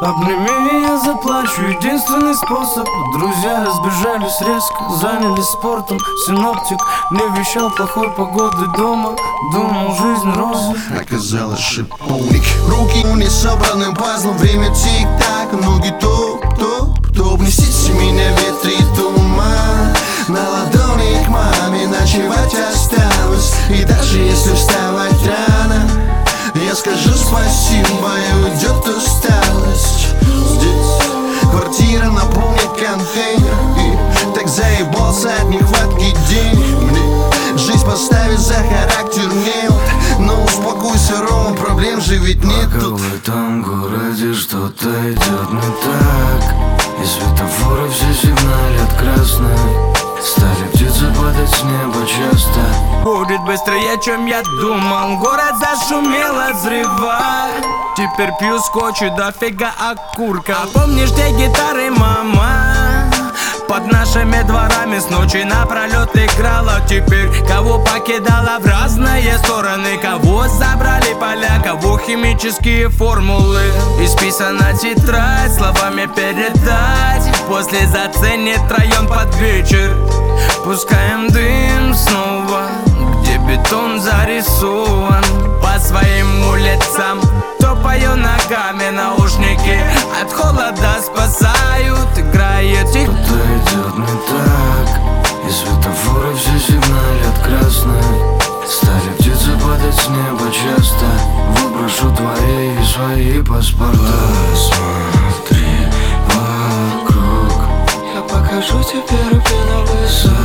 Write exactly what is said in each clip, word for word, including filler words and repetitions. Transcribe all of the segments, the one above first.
Обними меня, заплачу, единственный способ. Друзья разбежались резко, занялись спортом. Синоптик не вещал плохой погоды дома. Думал, жизнь розы, оказалось шиповник. Руки не собранным пазлом, время тик-так. Ноги топ-топ-топ. Несите меня в ветре туман. На ладони к маме ночевать осталось. И даже если вставать рано, я скажу спасибо, и уйдет усталость. Здесь квартира наполнит контейнер. И так заебался от нехватки денег. Мне жизнь поставит за характер нет. Но успокойся, Ром, проблем же ведь нет тут. Пока в этом городе что-то идет не так, и светофоры все сигналят красный. Стали птицы падать с неба часто. Будет быстрее, чем я думал. Город зашумел от взрыва. Теперь пью скотч и дофига окурка. А помнишь те гитары, мама? Под нашими дворами с ночи напролет играла. Теперь кого покидала в разные стороны. Кого забрали поля, кого химические формулы. Исписана тетрадь, словами передать. После заценит район под вечер. Пускаем дым снова, где бетон зарисован. По своим улицам топаю ногами, наушники от холода спасают. Играет тихо. Что-то идет не так, и светофоры все сигналят красный. Стали птицы падать с неба часто. Выброшу твои и свои паспорта. Посмотри вокруг, я покажу тебе рубиновый сад.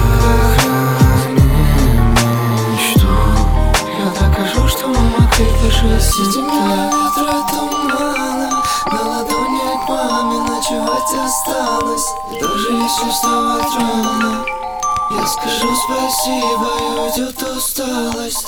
сохрани мечту. Я докажу, что мы могли даже сидеть на ветра тумана. На ладони к маме ночевать осталось. И даже если вставать рано, я скажу спасибо, и уйдет усталость.